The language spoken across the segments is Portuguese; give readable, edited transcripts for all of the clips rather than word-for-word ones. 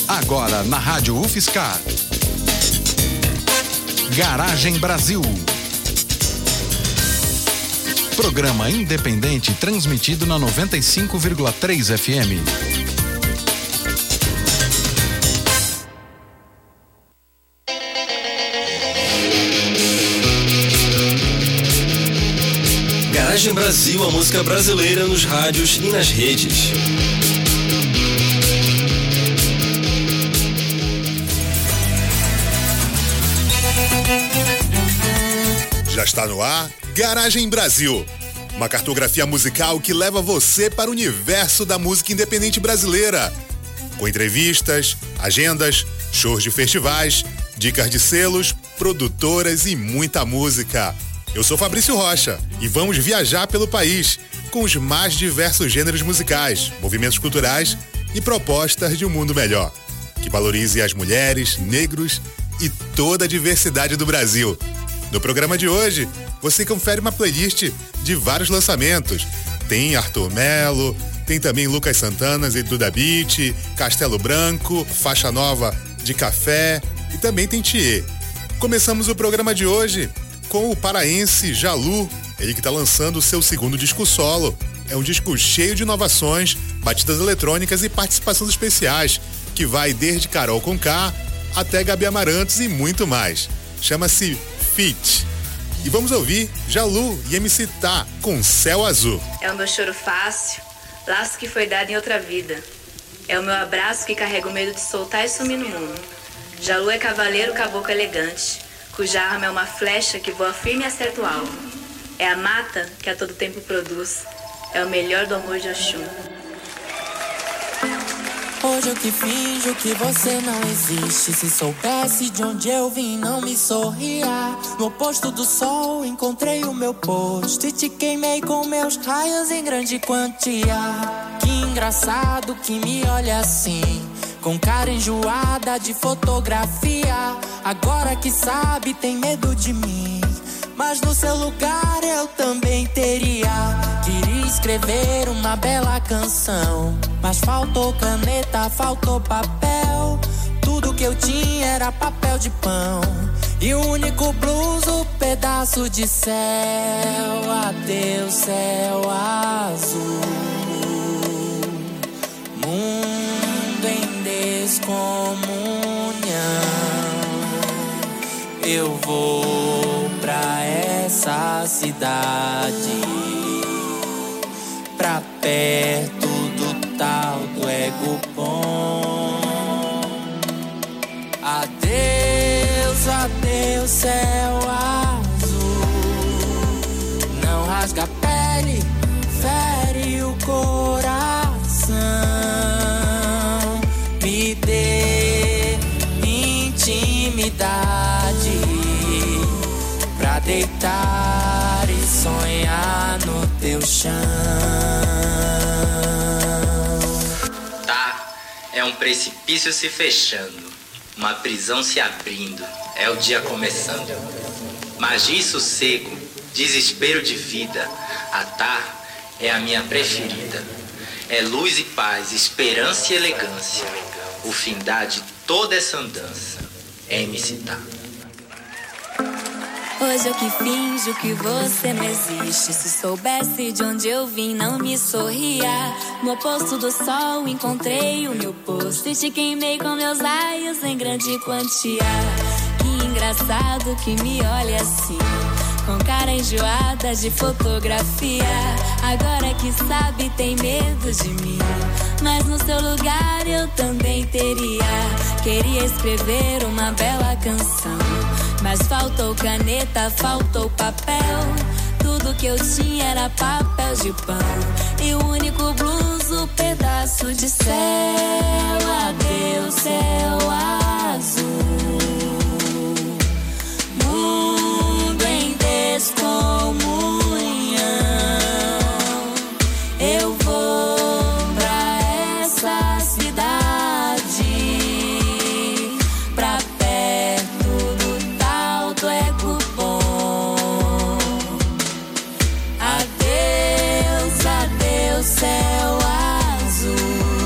Agora na Rádio UFSCar. Garagem Brasil. Programa independente transmitido na 95,3 FM. Garagem Brasil, a música brasileira nos rádios e nas redes. Já está no ar Garagem Brasil, uma cartografia musical que leva você para o universo da música independente brasileira, com entrevistas, agendas, shows de festivais, dicas de selos, produtoras e muita música. Eu sou Fabrício Rocha e vamos viajar pelo país com os mais diversos gêneros musicais, movimentos culturais e propostas de um mundo melhor, que valorize as mulheres, negros e toda a diversidade do Brasil. No programa de hoje, você confere uma playlist de vários lançamentos. Tem Arthur Melo, tem também Lucas Santana e Duda Beat, Castelo Branco, Faixa Nova de Café e também tem Thier. Começamos o programa de hoje com o paraense Jalu, ele que está lançando o seu segundo disco solo. É um disco cheio de inovações, batidas eletrônicas e participações especiais, que vai desde Carol Conká até Gabi Amarantos e muito mais. Chama-se Fit. E vamos ouvir Jalu e MC Tá com Céu Azul. É o meu choro fácil, laço que foi dado em outra vida. É o meu abraço que carrega o medo de soltar e sumir no mundo. Jalu é cavaleiro caboclo elegante, cuja arma é uma flecha que voa firme e acerta o alvo. É a mata que a todo tempo produz. É o melhor do amor de Oxum. Hoje eu que finjo que você não existe. Se soubesse de onde eu vim, não me sorria. No oposto do sol encontrei o meu posto e te queimei com meus raios em grande quantia. Que engraçado que me olha assim, com cara enjoada de fotografia. Agora que sabe tem medo de mim, mas no seu lugar eu também teria. Queria escrever uma bela canção, mas faltou caneta, faltou papel. Tudo que eu tinha era papel de pão e o único blues, o pedaço de céu. Adeus, céu azul, mundo em descomunhão. Eu vou pra essa cidade, pra perto do tal do ego bom. Adeus, adeus, céu azul. Não rasga a pele, fere o coração. Me dê intimidade pra deitar e sonhar no teu chão. Tá, é um precipício se fechando, uma prisão se abrindo, é o dia começando. Magia e sossego, desespero de vida, a Tá é a minha preferida. É luz e paz, esperança e elegância, o findar de toda essa andança é MC Tá. Hoje eu que finjo que você não existe. Se soubesse de onde eu vim, não me sorria. No oposto do sol encontrei o meu posto e te queimei com meus raios em grande quantia. Que engraçado que me olha assim, com cara enjoada de fotografia. Agora que sabe tem medo de mim, mas no seu lugar eu também teria. Queria escrever uma bela canção, mas faltou caneta, faltou papel. Tudo que eu tinha era papel de pão e o único blues, o pedaço de céu. Adeus, céu azul, mundo em descomunhão. Eu vou pra essa cidade, pra perto do tal do ego bom. Adeus, adeus, céu azul.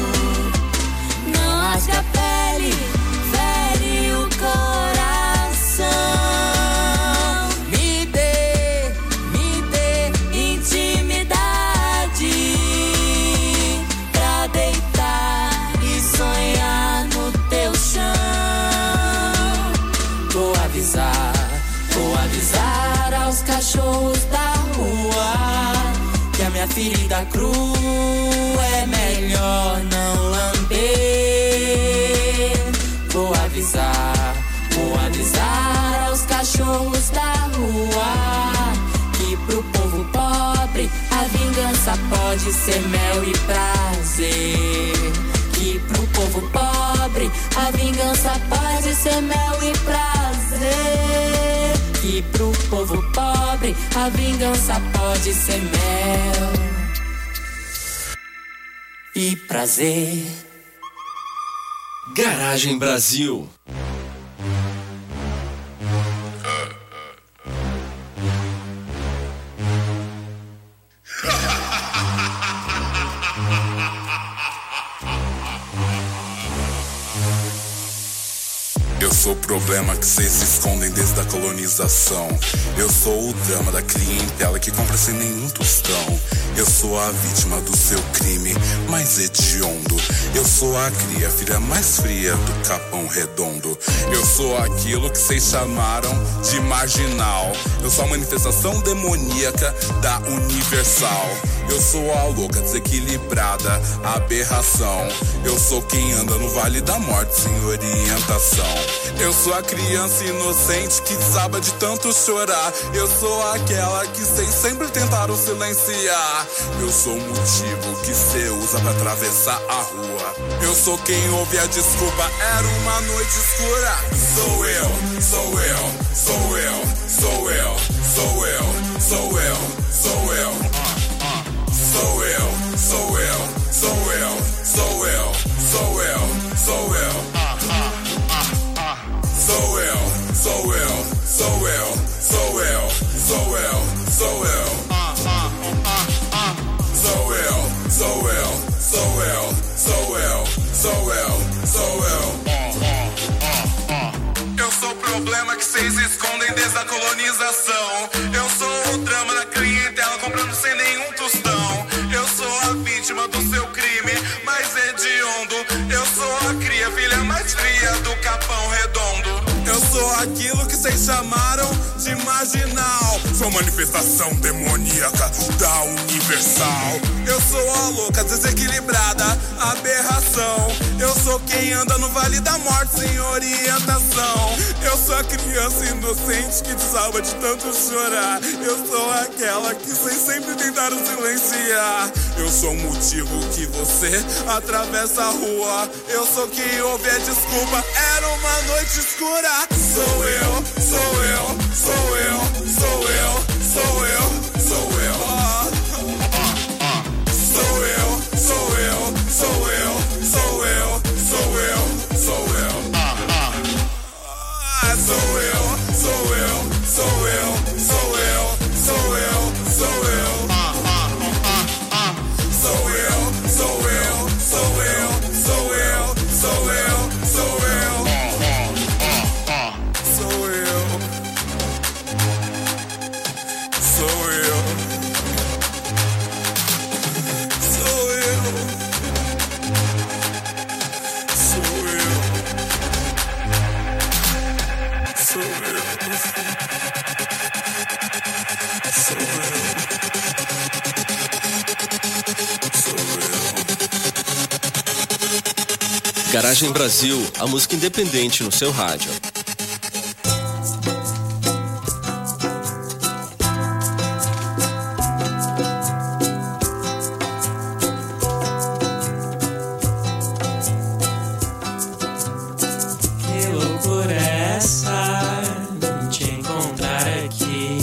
ferida crua é melhor não lamber. Vou avisar aos cachorros da rua que pro povo pobre a vingança pode ser mel e prazer. Que pro povo pobre a vingança pode ser mel e prazer. Que pro povo pobre a vingança pode ser mel e prazer. Garagem Brasil. Eu sou o problema que vocês escondem desde a colonização. Eu sou o drama da clientela que compra sem nenhum tostão. Eu sou a vítima do seu crime mais hediondo. Eu sou a cria, filha mais fria do Capão Redondo. Eu sou aquilo que vocês chamaram de marginal. Eu sou a manifestação demoníaca da Universal. Eu sou a louca desequilibrada, a aberração. Eu sou quem anda no Vale da Morte sem orientação. Eu sou a criança inocente que desaba de tanto chorar. Eu sou aquela que vocês sempre tentaram silenciar. Eu sou o motivo que cê usa pra atravessar a rua. Eu sou quem ouve a desculpa, era uma noite escura. Sou eu, sou eu, sou eu, sou eu, sou eu, sou eu, sou eu. Sou eu, sou eu, sou eu, sou eu, sou eu, sou eu. Sou eu, sou eu, sou eu, sou eu, sou eu, sou eu. Sou eu, sou eu, sou eu, sou eu, sou eu, sou eu. Eu sou o problema que vocês escondem desde a colonização. Eu sou o drama da clientela comprando sem nenhum tostão. Eu sou a vítima do seu crime mais hediondo. Eu sou a cria, filha mais fria do Capão Redondo. Eu sou aquilo que vocês chamaram de marginal. Sou manifestação demoníaca da Universal. Eu sou a louca desequilibrada, aberração. Eu sou quem anda no Vale da Morte sem orientação. Eu sou a criança inocente que desaba de tanto chorar. Eu sou aquela que vocês sempre tentaram silenciar. Eu sou o motivo que você atravessa a rua. Eu sou quem ouve a desculpa, era uma noite escura. Sou eu, sou eu, sou eu, sou eu, sou eu, sou eu. Sou eu, sou eu, sou eu, sou eu, sou eu, sou eu. Sou eu, sou eu, sou eu, sou eu, sou eu, sou eu. Sou eu, sou eu, sou eu, sou eu, sou eu, sou eu. Sou eu. Sou eu. Sou eu. Sou eu. Sou eu. Sou eu. Garagem Brasil, a música independente no seu rádio. Que loucura é essa, te encontrar aqui.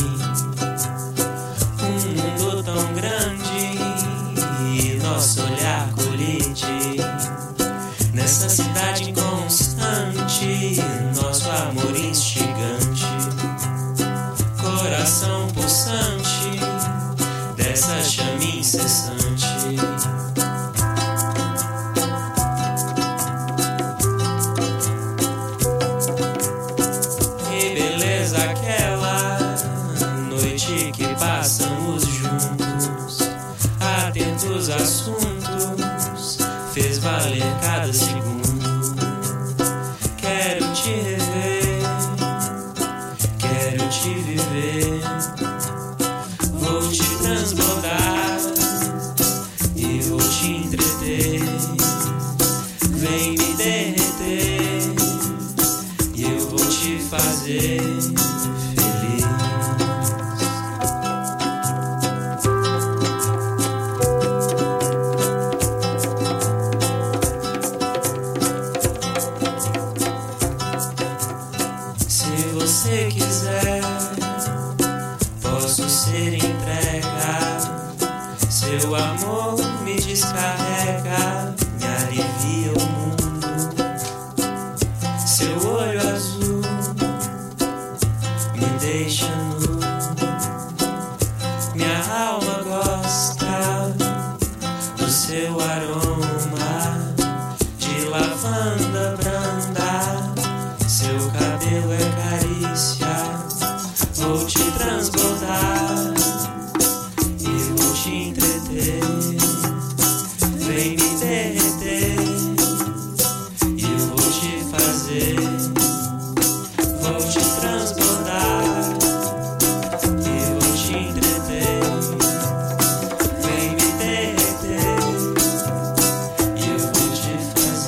Um mundo tão grande e nosso olhar colide. Nessa cidade inconstante, nosso amor instigante. Coração pulsante dessa chama incessante. Que beleza aquela noite que passamos juntos, atentos assuntos, fez valer cada segundo. Quero te rever, quero te viver. Vou te transbordar bufanda branda, seu cabelo é carícia. Vou te transbordar e vou te entreter. Vem me derreter e eu vou te fazer. Vou te transbordar e vou te entreter. Vem me derreter e eu vou te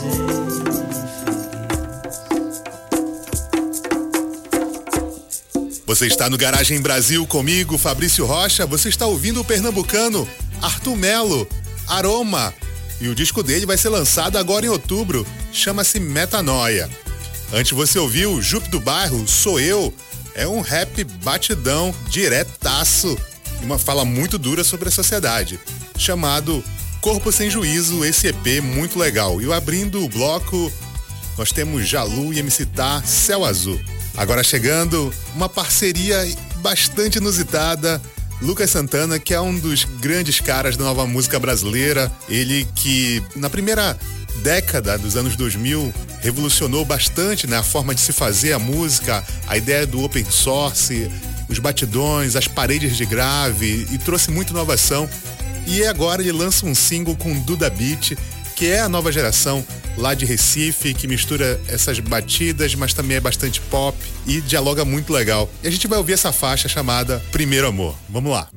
fazer. Você está no Garagem Brasil comigo, Fabrício Rocha. Você está ouvindo o pernambucano Arthur Melo, Aroma. E o disco dele vai ser lançado agora em outubro. Chama-se Metanoia. Antes você ouviu Jupe do Bairro, Sou Eu. É um rap batidão, diretaço. E uma fala muito dura sobre a sociedade. Chamado Corpo Sem Juízo, esse EP muito legal. E abrindo o bloco, nós temos Jalu e MC Tá, Céu Azul. Agora chegando, uma parceria bastante inusitada. Lucas Santana, que é um dos grandes caras da nova música brasileira. Ele que, na primeira década dos anos 2000, revolucionou bastante, né, a forma de se fazer a música, a ideia do open source, os batidões, as paredes de grave, e trouxe muita inovação. E agora ele lança um single com Duda Beat, que é a nova geração lá de Recife, que mistura essas batidas, mas também é bastante pop e dialoga muito legal. E a gente vai ouvir essa faixa chamada Primeiro Amor. Vamos lá.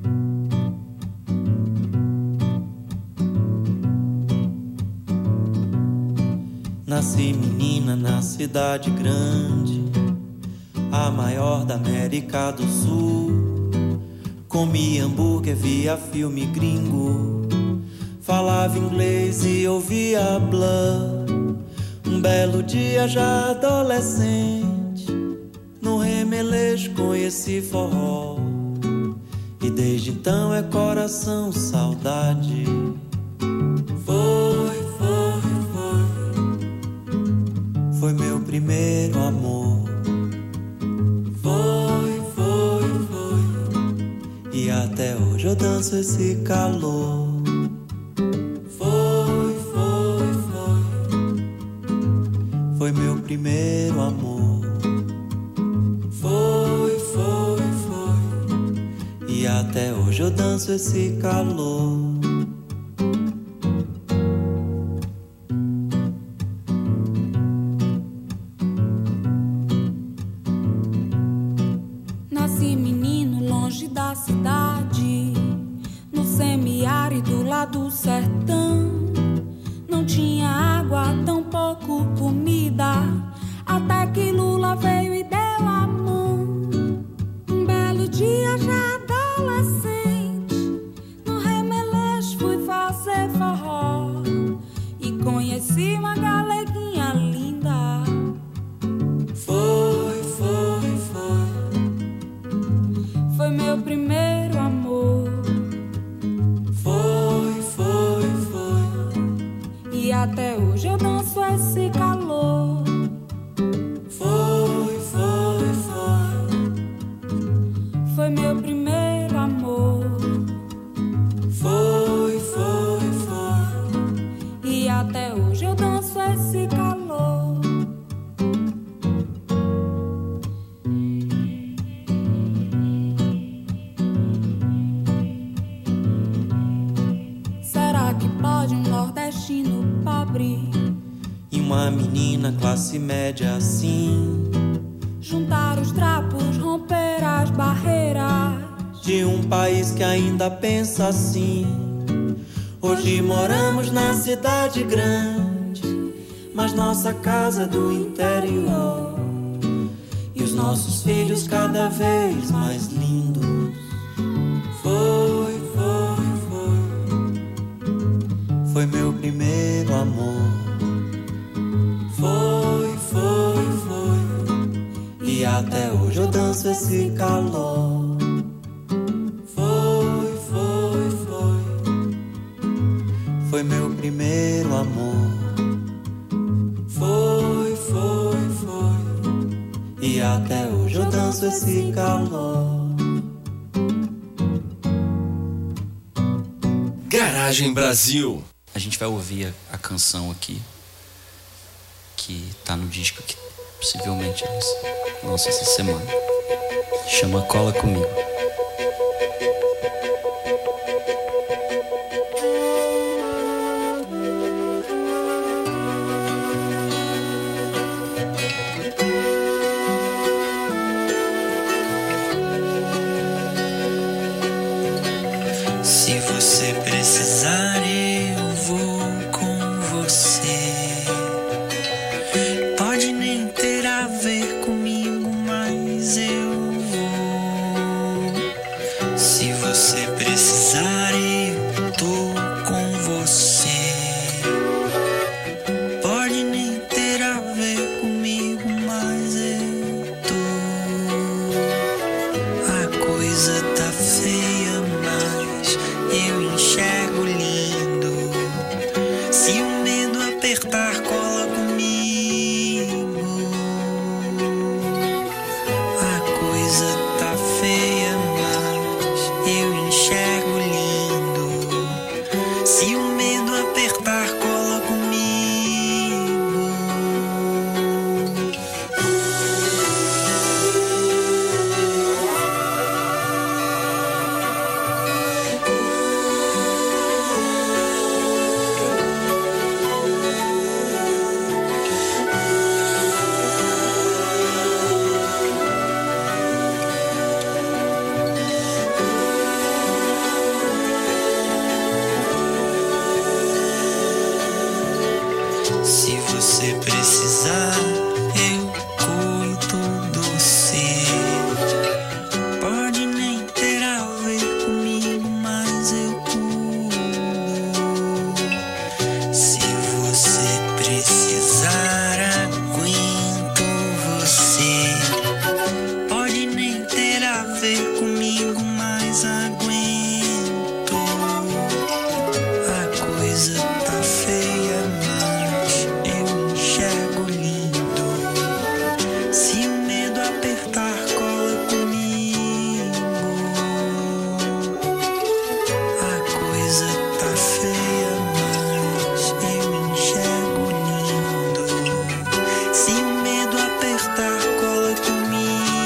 Nasci menina na cidade grande, a maior da América do Sul. Comi hambúrguer, via filme gringo, falava inglês e ouvia Blur. Um belo dia já adolescente, no Remelejo conheci forró. E desde então é coração, saudade. Foi meu primeiro amor. Foi. E até hoje eu danço esse calor. Foi meu primeiro amor. Foi. E até hoje eu danço esse calor. Nasci menino longe da cidade, no semiárido lá do sertão. Não tinha água, tão pouco comida, até que Lula veio e deu a mão. Um belo dia já adolescente, no Remelejo fui fazer forró e conheci uma galeguinha linda. Foi meu primeiro amor. Foi. E até hoje eu danço esse calor. Foi. Foi meu primeiro amor. Foi. E até hoje eu danço esse calor. Será que pode um nordestino pobre E uma menina classe média assim juntar os trapos, romper as barreiras de um país que ainda pensa assim? Hoje moramos na cidade grande, mas nossa casa é do interior. E os nossos filhos cada vez mais lindos. Foi meu primeiro amor. Foi. E até hoje eu danço esse calor. Foi meu primeiro amor. Foi. E até hoje eu danço esse calor. Garagem Brasil. A gente vai ouvir a canção aqui. que tá no disco que possivelmente lança essa semana. Chama Cola Comigo. Se você precisar, eu vou com você. Pode nem ter a ver comigo, mas eu vou. Se você precisar, eu tô com você. Pode nem ter a ver comigo, mas eu tô. A coisa tá feia, mas eu enxergo lindo. Se o medo apertar, cola comigo. A coisa tá feia, mas eu enxergo lindo. Se o medo apertar, cola comigo. Se você precisar, eu cuido do ser. Pode nem ter a ver comigo, mas eu cuido. Se você precisar, aguento você. Pode nem ter a ver comigo, mas aguento. A coisa tá feia, mas eu enxergo lindo. Se o medo apertar, cola comigo. A coisa tá feia, mas eu enxergo lindo. Se o medo apertar, cola comigo.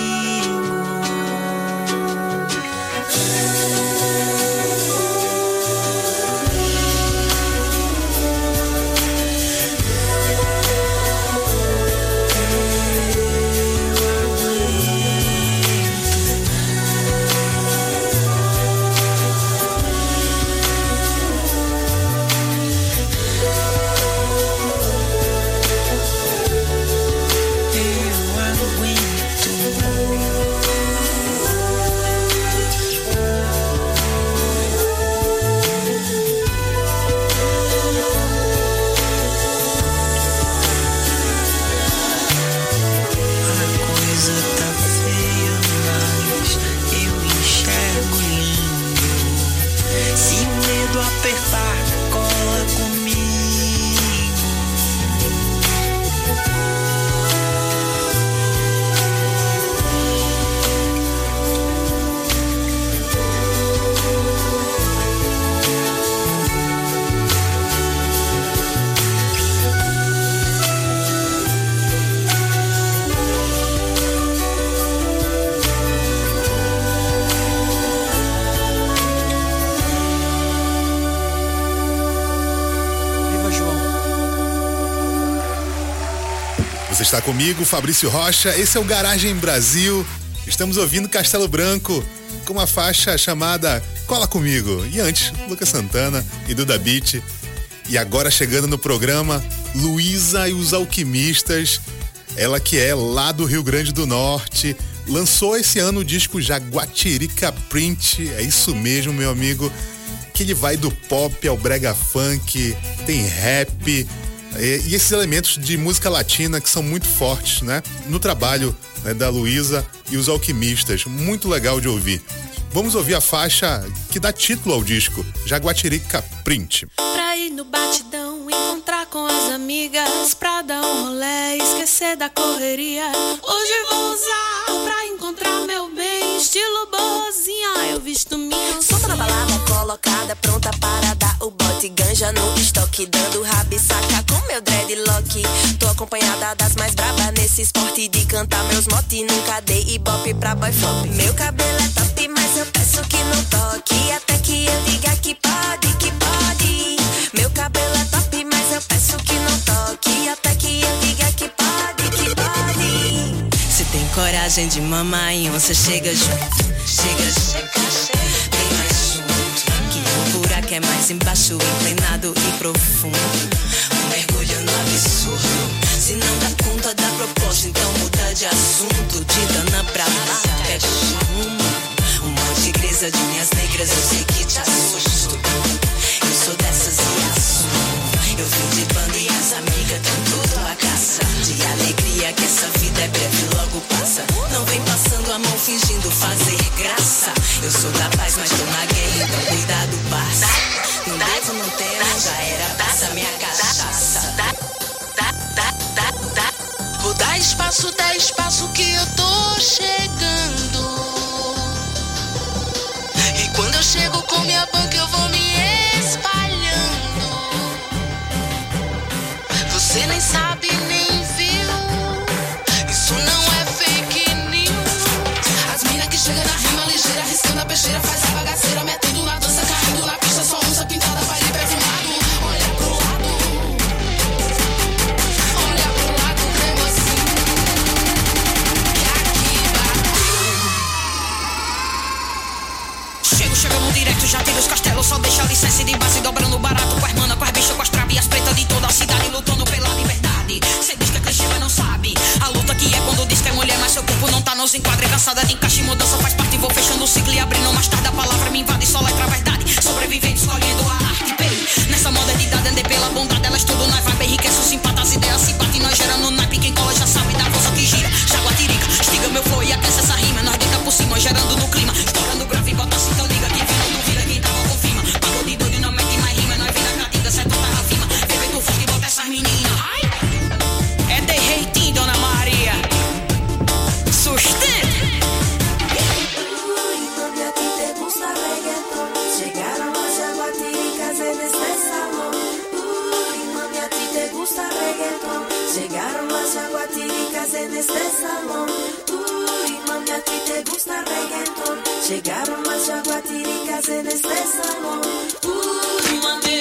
Apertar, cola comigo. Você está comigo, Fabrício Rocha, esse é o Garagem Brasil. Estamos ouvindo Castelo Branco com uma faixa chamada Cola Comigo. E antes, Lucas Santana e Duda Beat. E agora chegando no programa, Luísa e os Alquimistas. Ela que é lá do Rio Grande do Norte. Lançou esse ano o disco Jaguatirica Print. É isso mesmo, meu amigo. Que ele vai do pop ao brega funk, tem rap. E esses elementos de música latina que são muito fortes, né? No trabalho, né, da Luísa e os Alquimistas. Muito legal de ouvir. Vamos ouvir a faixa que dá título ao disco, Jaguatirica Print. Pra ir no batidão, encontrar com as amigas, pra dar um rolê, esquecer da correria. Hoje vou usar pra encontrar meu bem, estilo boazinha eu visto minha. Solta na balada, colocada, pronta para dar o bote. Ganja no estoque, dando rabisaca com meu dreadlock. Tô acompanhada das mais brabas nesse esporte de cantar meus mote. Nunca dei ibope pra boy flop. Meu cabelo é top, mas eu peço que não toque. Até que eu diga que pode, que pode. Meu cabelo é top, mas eu peço que não toque. Até que eu diga que pode, que pode. Se tem coragem de mamãe, você chega junto. Chega junto, vem mais junto. Que o buraco é mais embaixo, inclinado e profundo. Um mergulho no absurdo. Se não dá conta da proposta, então muda de assunto. De dana pra lá, pega um monte de igreja de minhas negras, eu sei que te assusto. Eu sou dessas e assumo. Eu vim de banda e as amigas tão tudo a caça. De alegria que essa vida é breve e logo passa. Não vem passando a mão fingindo fazer graça. Eu sou da paz, mas tô na guerra, então cuidado, parça. Não devo, não tenho, já era, passa minha cachaça. Vou dar espaço que eu tô chegando. E quando eu chego com minha banca eu vou me espalhando. Você nem sabe, nem viu. Isso não é fake news. As mina que chega na rima ligeira, riscando a peixeira, faz a bagaceira, metendo na dança, caindo na pista, só usa pintada, baile perfumado. Olha pro lado, olha pro lado, mesmo assim. E aqui bateu. Chego no direto, já tiro os castelos, só deixa a licença de base, dobrando barato com as manas, com as bichas, com as traves, as pretas de toda a cidade, lutando pela liberdade. Cê diz que é clichê, mas não sabe a luta que é quando diz que é mulher, mas seu corpo não tá nos enquadre. Cansada de encaixe, mudança faz parte, vou fechando o ciclo e abrindo mais tarde. A palavra me invade, só letra a verdade, sobrevivendo, escolhendo a arte. Pei, nessa modernidade, andei pela bondade, elas tudo nós vibe, enriquece o simpata, as ideias se batem, nós gerando naipe, quem cola já sabe da força que gira. Jaguatirica, estiga meu flow e aquece essa rima, nós deita por cima, gerando no clima, estourando grave, bota assim, então liga, quem viu não duvida, quem tava confirma. Pagou de doido, não mete mais rima, nós vira catinga, certo, tá na firma. Bebê do fogo e bota essas meninas. É de reitinho, Dona Maria. Sustenta. Llegaron las jaguatiricas en este salón. Uy, mami, a ti te gusta reggaetón. Llegaron las jaguatiricas en este salón. Uy, mami, a ti te gusta reggaetón. Llegaron las jaguatiricas en este salón. Uy, mami.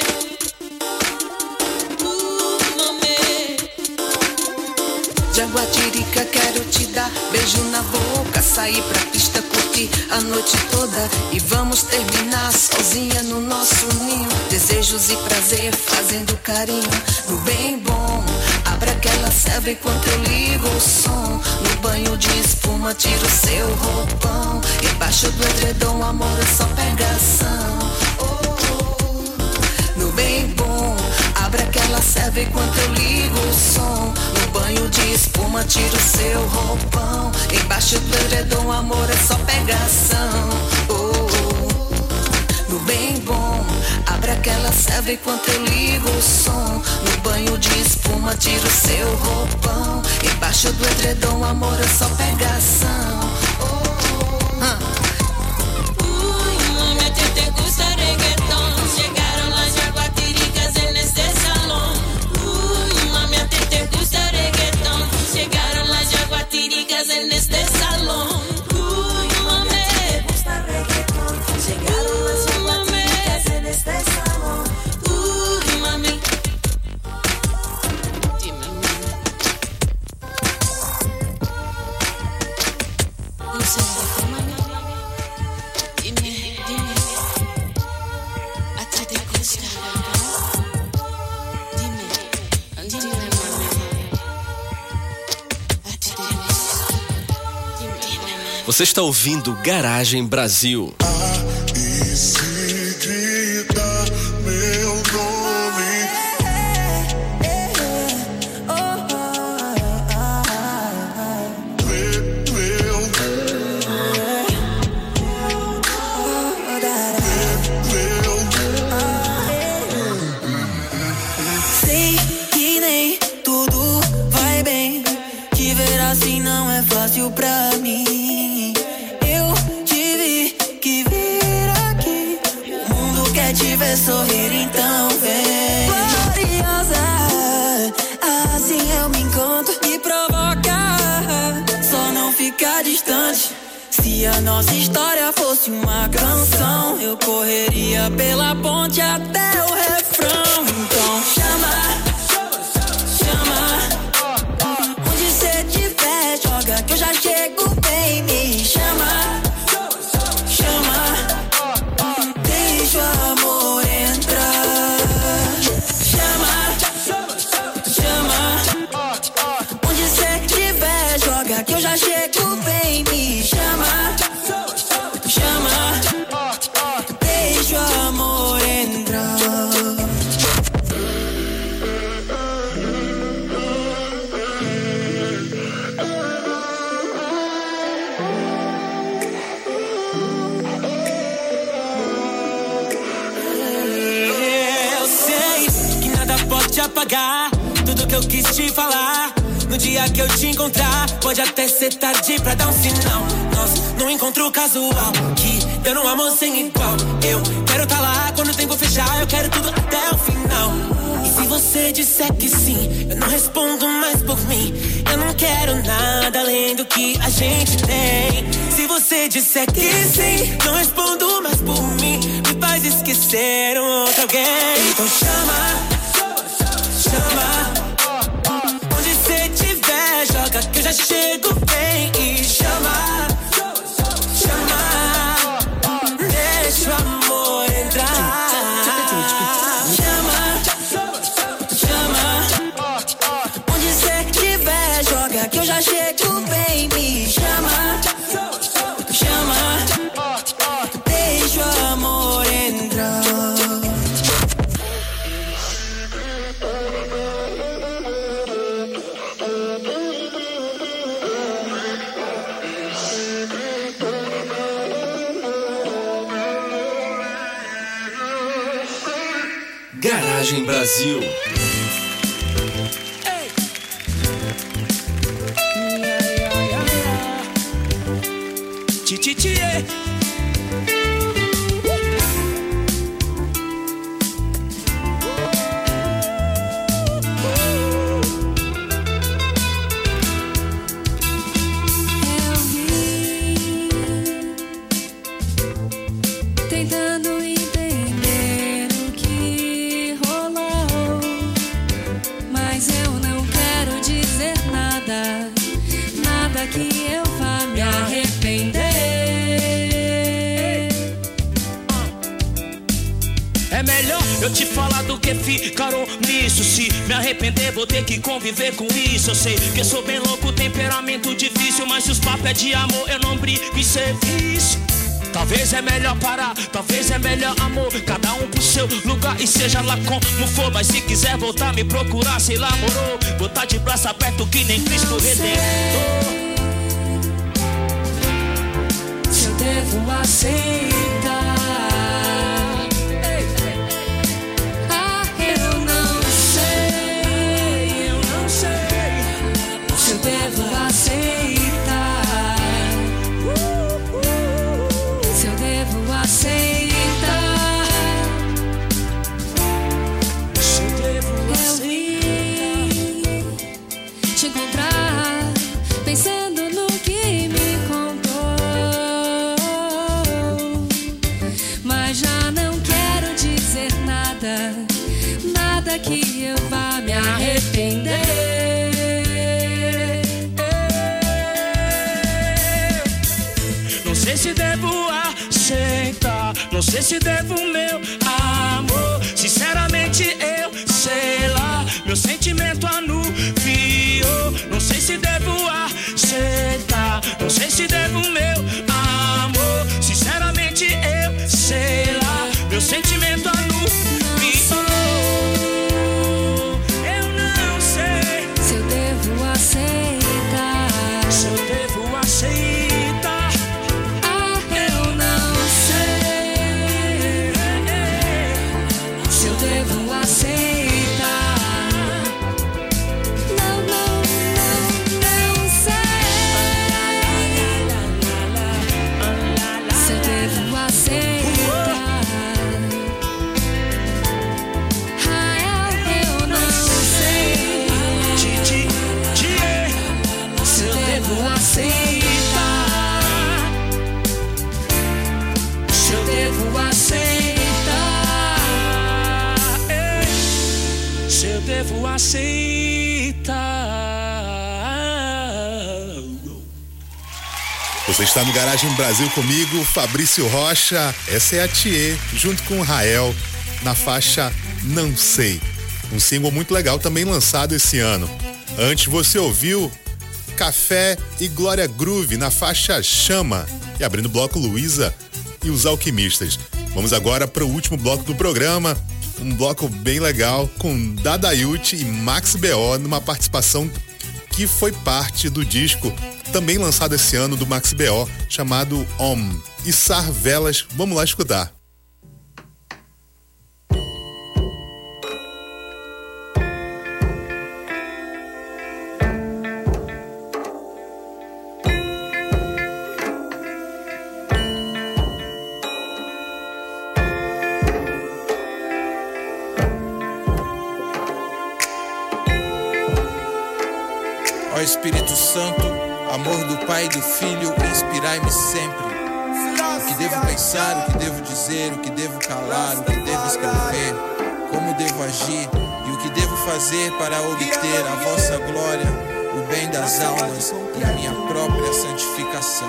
Jaguatirica, quero te dar beijo na boca, sair pra pista, curtir a noite toda e vamos terminar sozinha no nosso ninho. Desejos e prazer fazendo carinho no bem bom. Abra aquela selva enquanto eu ligo o som. No banho de espuma tiro seu roupão. Embaixo do edredom amor é só pegação. No bem bom, abra aquela selva enquanto eu ligo o som. No banho de espuma tiro seu roupão. Embaixo do edredom amor é só pegação. No bem bom, abra aquela selva enquanto eu ligo o som. No banho de espuma tiro seu roupão. Embaixo do edredom amor é só pegação. Mami, a ti te gusta reggaetón. Llegaron las jaguatiricas en este salón. Uy, mami, a ti te gusta reggaetón. Llegaron las jaguatiricas en este salón. Uy, mami, te gusta reggaetón. Llegaron las jaguatiricas en este salón. Uy, mami. Dime, no sé, mami. Dime, a ti te gusta. Dime, mami. A ti te gusta. Dime, mami. Você está ouvindo Garagem Brasil. E se gritar meu nome, Sei que nem tudo vai bem, que ver assim não é fácil pra mim. Eu tive que ver é o me encanto, me provoca. Só não ficar distante. Se a nossa história fosse uma canção, eu correria pela ponte até o refrão. Então chama, onde cê tiver, joga que eu já chego bem. Me chama, deixa o amor entrar. Chama, onde cê tiver, joga que eu já chego bem. Me chama, deixa o amor entrar. Eu sei que nada pode te apagar tudo que eu quis te falar. No dia que eu te encontrar, pode até ser tarde pra dar um sinal. Nós num encontro casual, que deu num amor sem igual. Eu quero tá lá quando o tempo fechar, eu quero tudo até o final. E se você disser que sim, eu não respondo mais por mim. Eu não quero nada além do que a gente tem. Se você disser que sim, não respondo mais por mim. Me faz esquecer um outro alguém. Então chama, joga que eu já chego bem. E chama, deixa o amor entrar. Chama, onde cê tiver, joga que eu já chego bem. Me chama, deixa o amor entrar. Garagem Brasil. Tchê. Tentando entender o que rolou, mas eu não quero dizer nada, nada que eu vá me arrepender. É melhor eu te falar do que ficar omisso. Se me arrepender vou ter que conviver com isso. Eu sei que eu sou bem louco, temperamento difícil, mas se os papos é de amor eu não brigo em serviço. Talvez é melhor parar, talvez é melhor amor. Cada um pro seu lugar e seja lá como for. Mas se quiser voltar, me procurar, sei lá, morou. Vou tá de braço aberto que nem Cristo Redentor. Se eu devo aceitar. Eu não sei se eu devo aceitar. Se eu devo aceitar. Se eu devo aceitar. Te encontrar pensando no que me contou, mas já não quero dizer nada, nada que eu vá me arrepender. Não sei se devo aceitar, não sei se devo meu amor. Sinceramente eu sei lá, meu sentimento anuviou. Não sei se devo aceitar, não sei se devo meu amor. Sinceramente eu sei lá, meu sentimento anuviou. Eu não sei se eu devo aceitar. Se eu devo aceitar. Eu não sei se eu devo aceitar. Não sei. Você está no Garagem Brasil comigo, Fabrício Rocha. Essa é a Thier, junto com o Rael, na faixa Não Sei. Um single muito legal, também lançado esse ano. Antes você ouviu Café e Glória Groove na faixa Chama. E abrindo o bloco, Luísa e os Alquimistas. Vamos agora para o último bloco do programa. Um bloco bem legal com Dadayuti e Max B.O. numa participação que foi parte do disco também lançado esse ano do Max B.O. chamado Om. E Sar Velas, vamos lá escutar. Ó Espírito Santo, amor do Pai e do Filho, inspirai-me sempre. O que devo pensar, o que devo dizer, o que devo calar, o que devo escrever, como devo agir e o que devo fazer para obter a vossa glória, o bem das almas e a minha própria santificação.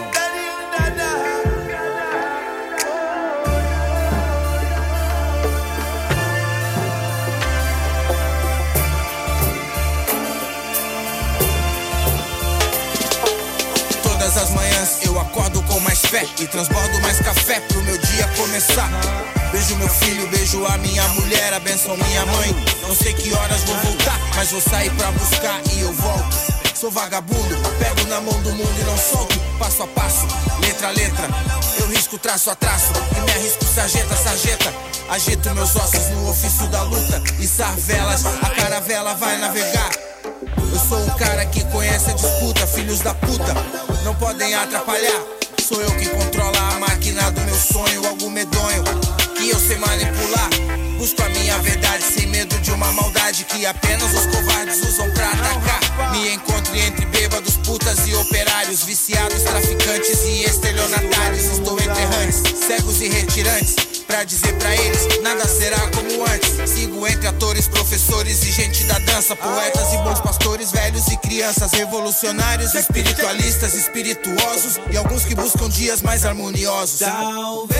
Todas as manhãs eu acordo com mais fé e transbordo mais café pro meu dia começar. Beijo meu filho, beijo a minha mulher, abençoo minha mãe. Não sei que horas vou voltar, mas vou sair pra buscar e eu volto. Sou vagabundo, pego na mão do mundo e não solto. Passo a passo, letra a letra, eu risco traço a traço e me arrisco sarjeta a sarjeta. Agito meus ossos no ofício da luta e sarvelas, a caravela vai navegar. Eu sou o cara que conhece a disputa, filhos da puta não podem atrapalhar. Sou eu que controla a máquina do meu sonho, algo medonho que eu sei manipular. Busco a minha verdade sem medo de uma maldade que apenas os covardes usam pra atacar. Me encontro entre bêbados, putas e operários, viciados, traficantes e estelionatários. Estou entre errantes, cegos e retirantes, pra dizer pra eles, nada será como antes. Sigo entre atores, professores e gente da dança, poetas e bons pastores, velhos e crianças, revolucionários, espiritualistas, espirituosos e alguns que buscam dias mais harmoniosos. Talvez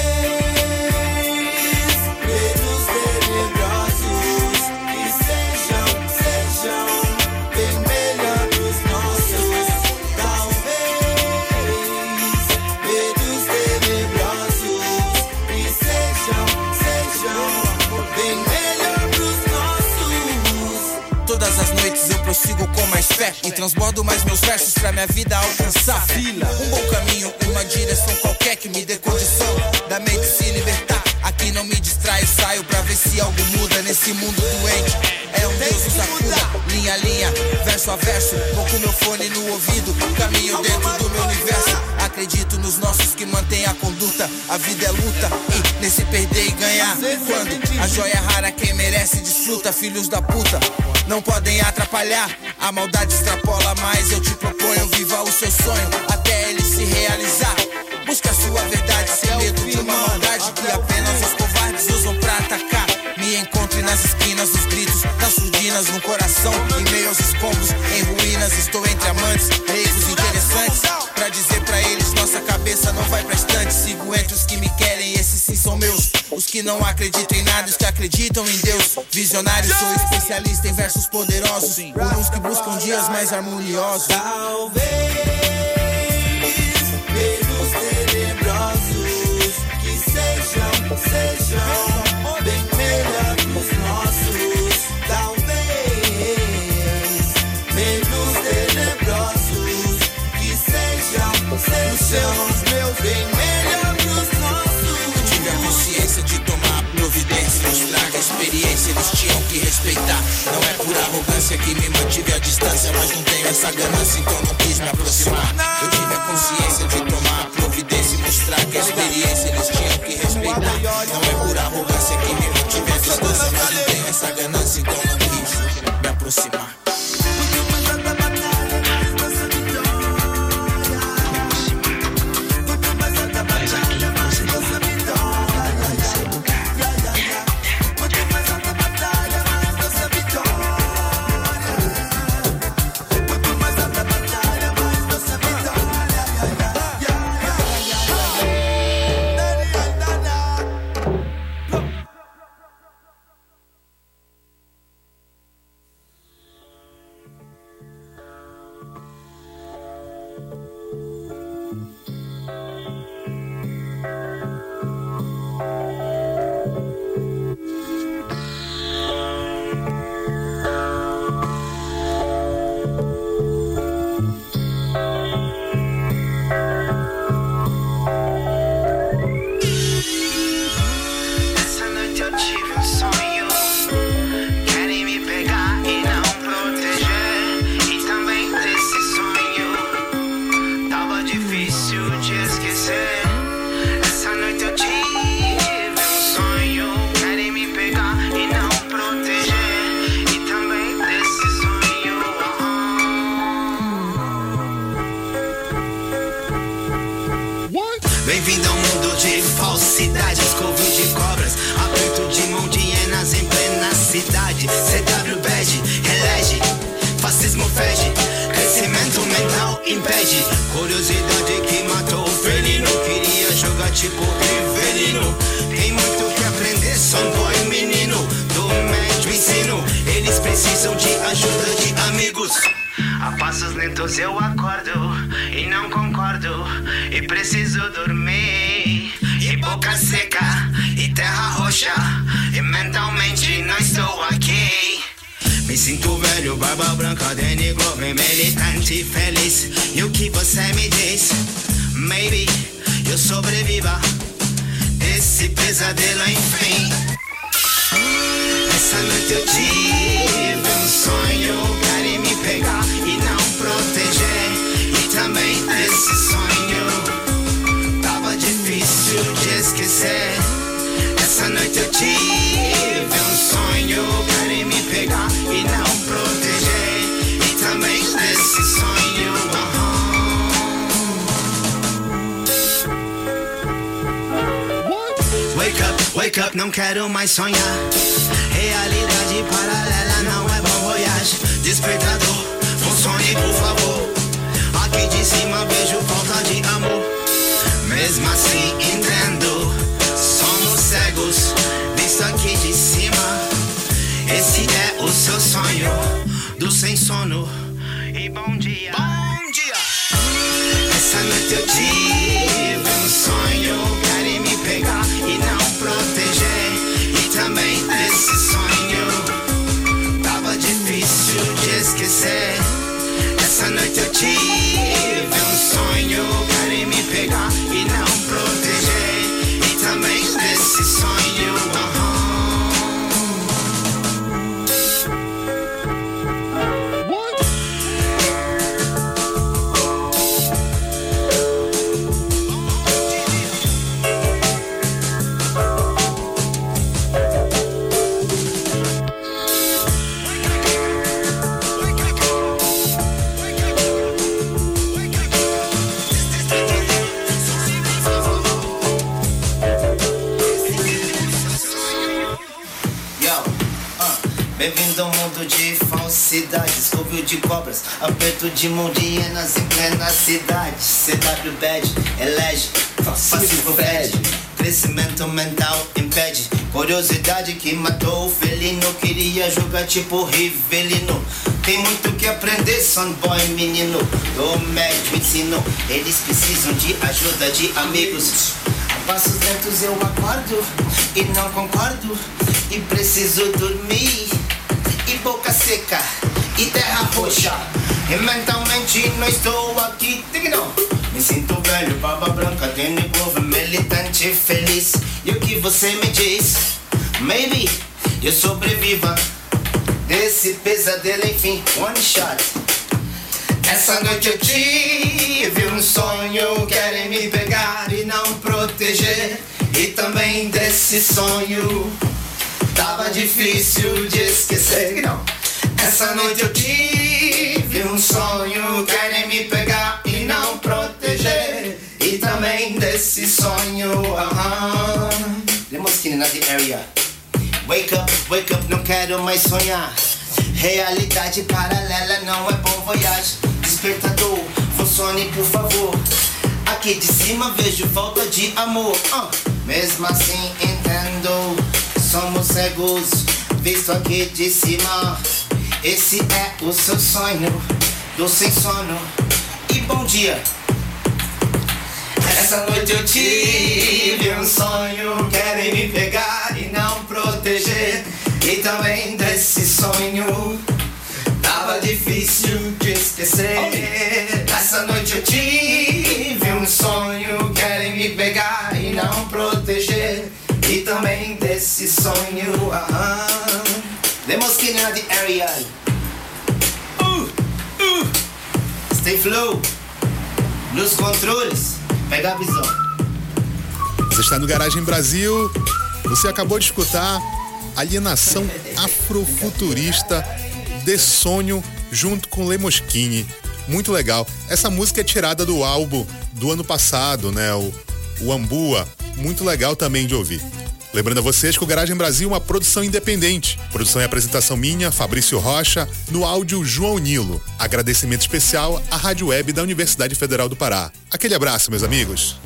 menos tenebrosos que sejam bem melhor pros nossos. Talvez menos tenebrosos que sejam bem melhor pros nossos. Todas as noites eu prossigo com mais fé e transbordo mais meus versos pra minha vida alcançar um bom caminho, uma direção qualquer que me dê condição da mente se libertar. Aqui não me distrai, saio pra ver se algo muda nesse mundo doente. É um Deus nos acuda, linha a linha, verso a verso, vou com meu fone no ouvido, caminho dentro do meu universo. Acredito nos nossos que mantêm a conduta, a vida é luta e nesse perder e ganhar. Quando a joia rara quem merece desfruta, filhos da puta não podem atrapalhar. A maldade extrapola mais, eu te proponho, viva o seu sonho até ele se realizar. Busca a sua verdade sem medo de uma maldade que apenas os covardes usam pra atacar. Me encontre nas esquinas dos gritos, nas surdinas, no coração, em meio aos escombros, em ruínas. Estou entre amantes, leigos interessantes, pra dizer pra eles, nossa cabeça não vai pra estante. Sigo entre os que me querem, esses sim são meus. Os que não acreditam em nada, os que acreditam em Deus. Visionário, sou especialista em versos poderosos, por uns que buscam dias mais harmoniosos. Talvez menos tenebrosos que sejam bem melhor pros nossos. Talvez menos tenebrosos que sejam meus bem melhor pros nossos. Eu tive a consciência de tomar providência, mostrar que a experiência eles tinham que respeitar. Não é por arrogância que me mantive à distância, mas não tenho essa ganância, então não quis me aproximar. Eu tive a consciência de tomar providência e mostrar que a experiência eles tinham que respeitar. Não é por arrogância que me mantive à distância, mas não tenho essa ganância, então não quis me aproximar. Bem-vindo ao mundo de falsidades, covil de cobras, aperto de mão de hienas em plena cidade. CW Bad, elege, fascismo fede, crescimento mental impede. Curiosidade que matou o felino, queria jogar tipo Rivelino. Tem muito que aprender, são boy menino, do médio ensino. Eles precisam de ajuda de amigos. A passos lentos eu acordo e não concordo, e preciso dormir. E boca seca e terra roxa, e mentalmente não estou aqui. Me sinto velho, barba branca, Danny Glover, militante feliz. E o que você me diz? Maybe eu sobreviva desse pesadelo, enfim. Essa noite eu tive um sonho, querem me pegar e não proteger. E também desse sonho tava difícil de esquecer. Essa noite eu tive um sonho, querem me pegar e não proteger. E também desse sonho, Wake up, não quero mais sonhar. Realidade paralela não é bom voyage. Despertador, funcione por favor. Aqui de cima vejo falta de amor. Mesmo assim entendo, somos cegos, visto aqui de cima. Esse é o seu sonho, do sem sono. E bom dia. Bom dia. Essa noite eu tive um sonho, querem me pegar e não proteger. E também desse sonho tava difícil de esquecer. Essa noite eu tive um sonho, querem me pegar e não proteger. E também desse sonho, bem-vindo ao mundo de falsidades, covil de cobras, aperto de mão de hienas em plena cidade. CW Bad, elege, fascismo fede, crescimento mental impede. Curiosidade que matou o felino, queria jogar tipo Rivelino. Tem muito que aprender, son boy menino, do médio ensino. Eles precisam de ajuda de amigos. A passos lentos eu acordo e não concordo, e preciso dormir. E boca seca e terra roxa, e mentalmente não estou aqui. Não. Me sinto velho, barba branca, Danny Glover, militante feliz. E o que você me diz? Maybe eu sobreviva desse pesadelo, enfim, one shot. Essa noite eu tive um sonho, querem me pegar e não proteger. E também desse sonho tava difícil de esquecer. Não. Essa noite eu tive um sonho, querem me pegar e não proteger. E também desse sonho, The Moschini na the area. Wake up, não quero mais sonhar. Realidade paralela não é bom voyage. Despertador, funcione por favor. Aqui de cima vejo falta de amor. Mesmo assim entendo, somos cegos, visto aqui de cima. Esse é o seu sonho, do sem sono. E bom dia. Essa noite eu tive um sonho, querem me pegar e não proteger. E também desse sonho tava difícil de esquecer. Essa noite eu tive um sonho, querem me pegar e não proteger. E também desse sonho, The Moschini na the area. Stay flow, nos controles, pega a visão. Você está no Garagem Brasil. Você acabou de escutar Alienação Afrofuturista de Sonho junto com Le Moschini. Muito legal. Essa música é tirada do álbum do ano passado, né? o Ambua, muito legal também de ouvir. Lembrando a vocês que o Garagem Brasil é uma produção independente. Produção e apresentação minha, Fabrício Rocha, no áudio João Nilo. Agradecimento especial à Rádio Web da Universidade Federal do Pará. Aquele abraço, meus amigos.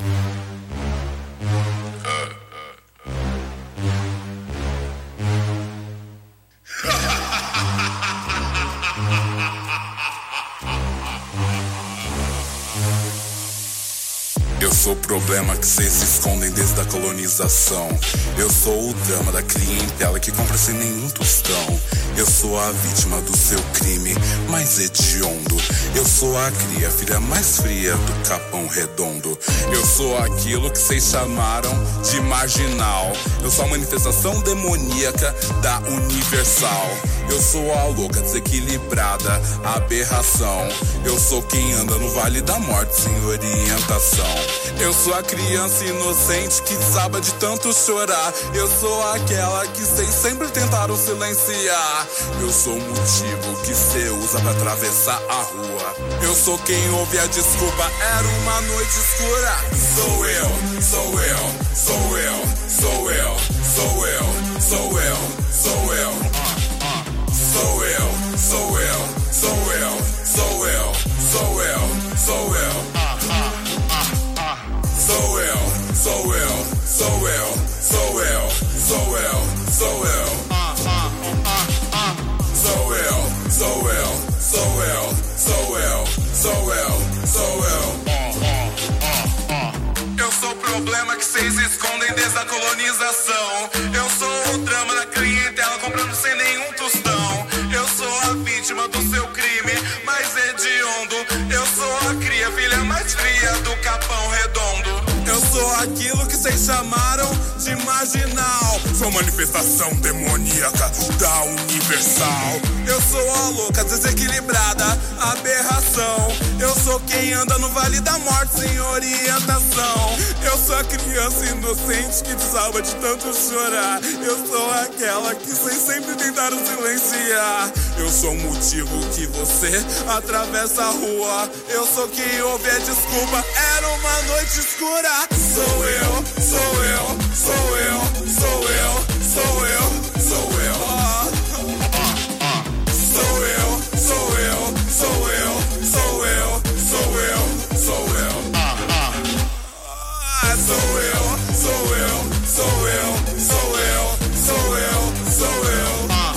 Eu sou o problema que vocês escondem desde a colonização. Eu sou o drama da clientela que compra sem nenhum tostão. Eu sou a vítima do seu crime mais hediondo. Eu sou a cria, filha mais fria do Capão Redondo. Eu sou aquilo que vocês chamaram de marginal. Eu sou a manifestação demoníaca da Universal. Eu sou a louca desequilibrada, a aberração. Eu sou quem anda no Vale da Morte sem orientação. Eu sou a criança inocente que desaba de tanto chorar. Eu sou aquela que vocês sempre tentaram silenciar. Eu sou o motivo que cê usa pra atravessar a rua. Eu sou quem ouve a desculpa, era uma noite escura. Sou eu, sou eu, sou eu, sou eu, sou eu, sou eu, sou eu. Sou eu, sou eu, sou eu, sou eu, sou eu, sou eu. Sou eu, sou eu, sou eu, sou eu, sou eu, sou eu. Sou eu, sou eu, sou eu, sou eu, sou eu, sou eu. Eu sou o problema que vocês escondem desde a colonização. Eu sou o drama da clientela comprando sem nenhum tostão. Eu sou a vítima do seu crime mais hediondo. Eu sou a cria, filha mais fria do Capão Redondo. Eu sou aquilo que vocês chamaram de marginal. Sou manifestação demoníaca da Universal. Eu sou a louca desequilibrada, aberração. Eu sou quem anda no Vale da Morte sem orientação. Eu sou a criança inocente que precisava de tanto chorar. Eu sou aquela que vocês sempre tentaram silenciar. Eu sou o motivo que você atravessa a rua. Eu sou quem ouve a desculpa, era uma noite escura. Sou eu, sou eu, sou eu, sou eu, sou eu, sou eu. Sou eu, sou eu, sou eu, sou eu, sou eu, sou eu. Sou eu, sou eu, sou eu, sou eu, sou eu, sou eu.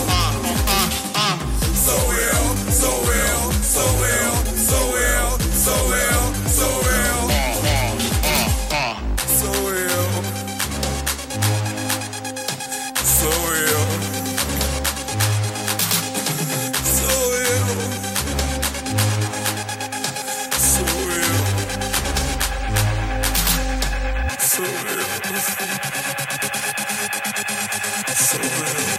Sou eu, sou eu, sou eu, sou eu, sou eu, sou eu. Sou eu, sou eu, sou eu, sou eu, sou eu, sou eu.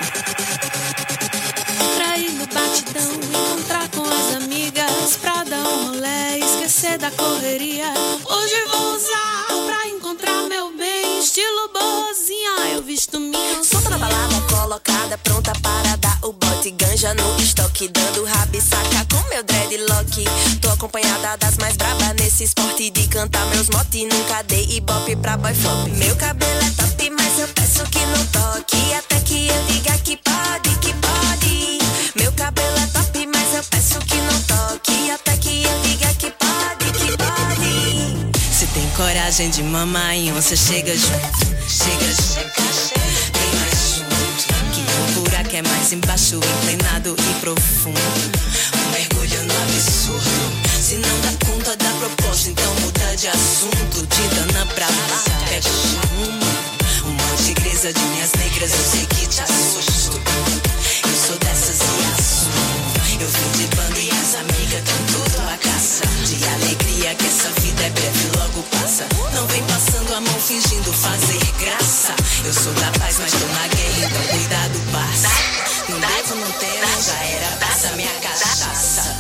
Pra ir no batidão, encontrar com as amigas, pra dar um rolê, esquecer da correria. Hoje vou usar pra encontrar meu bem, estilo boazinha, eu visto minha. Solta na balada, colocada, pronta para dar o bote. Ganja no estoque, dando rabisaca com meu dreadlock. Tô acompanhada das mais braba nesse esporte de cantar meus mote. Nunca dei ibope pra boy flop. Meu cabelo é top, mas eu peço que não toque, até que eu diga que pode, que pode. Meu cabelo é top, mas eu peço que não toque, até que eu diga que pode, que pode. Se tem coragem de mamar em onça, chega junto, chega junto. Vem mais junto, que o buraco é mais embaixo, inclinado e profundo. Um mergulho no absurdo. Se não dá conta da proposta, então muda de assunto. De dana pra lá, pega um monte de grisa de minhas negras, eu sei que te assusto. Eu sou dessas e assumo. Eu vim de bando e as amigas tão tudo a caça. De alegria que essa vida é breve e logo passa. Não vem passando a mão fingindo fazer graça. Eu sou da paz, mas tô na guerra, então cuidado, parça. Não devo, não tenho, já era passa minha cachaça.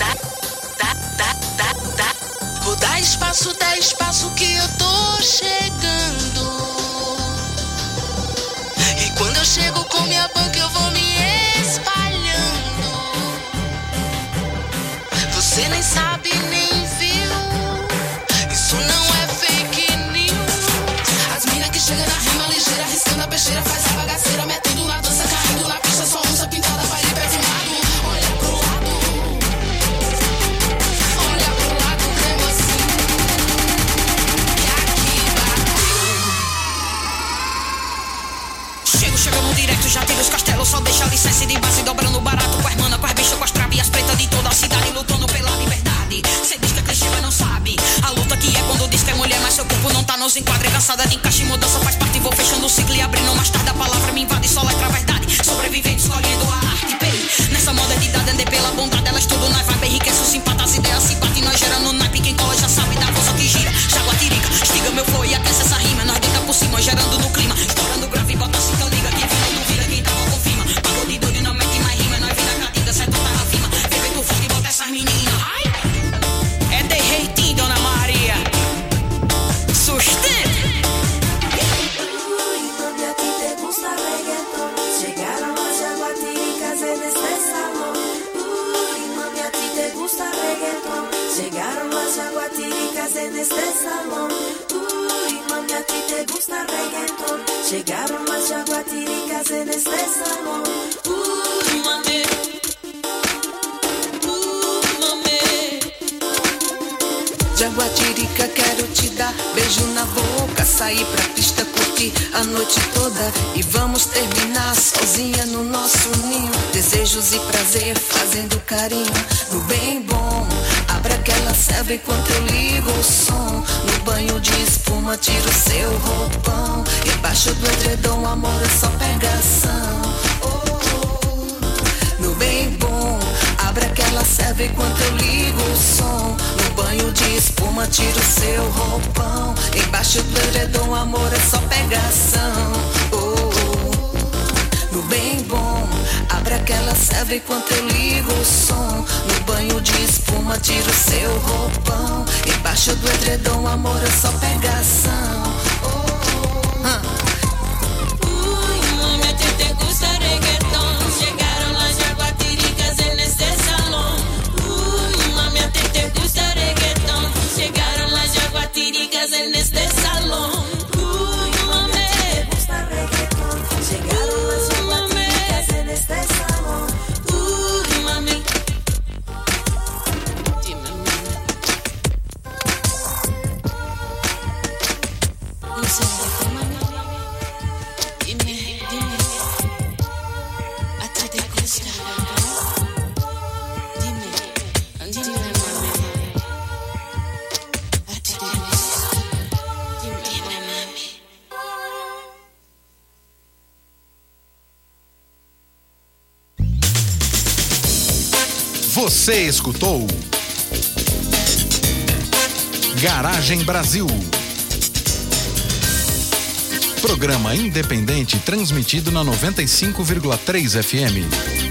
Vou dar espaço que eu tô chegando. E quando eu chego com minha banca eu vou me espalhando. Você nem sabe nem viu. Isso não é fake news. nos enquadra, cansada de encaixe, mudança faz parte, vou fechando o ciclo e abrindo mais tarde a palavra me invade, só letra a verdade, sobrevivendo, escolhendo a arte, pay. Nessa moda de idade, andei pela bondade, elas tudo nós vibe, enriquece o simpata, as ideias se batem, nós gerando naipe, quem cola já sabe da força que gira, jaguatirica, estiga meu flow e aquece essa rima, nós deita por cima, gerando no clima, estourando grave, bota assim, então liga, quem viu não duvida, quem tava confirma, pagou de doido e não mete mais rima, nós vira catinga, certo tá na firma, bebê tu fogo e bota essas meninas, ai, é de reitinho, Dona Maria, sustenta. Llegaron las jaguatiricas en este salón. Uy, mami, a ti te gusta reggaetón. Llegaron las jaguatiricas en este salón. Uy, mami. Mami. Jaguatirica, quero te dar beijo na boca, sair pra pista, curtir a noite toda e vamos terminar sozinha no nosso ninho. Desejos e prazer fazendo carinho no bem bom. Abra aquela serva enquanto eu ligo o som. No banho de espuma tiro seu roupão. Embaixo do edredom amor é só pegação. No bem bom, abra aquela serva enquanto eu ligo o som. No banho de espuma tiro seu roupão. Embaixo do edredom amor é só pegação. No bem bom, abra aquela serva enquanto eu ligo o som. No banho de espuma tiro seu roupão. Embaixo do edredom amor é só pegação. Uy, mami, a ti te gusta reggaetón. Llegaron las jaguatiricas en este salón. Uy, mami, a ti te gusta reggaetón. Llegaron las jaguatiricas en este salón. Uy, mami, a ti te gusta reggaetón. Llegaron las jaguatiricas en este salón. Uy, mami. No sé, mami. Dime, a ti te gusta. Dime, mami. A ti te gusta. Dime, mami. Você escutou Garagem Brasil. Programa independente transmitido na 95,3 FM.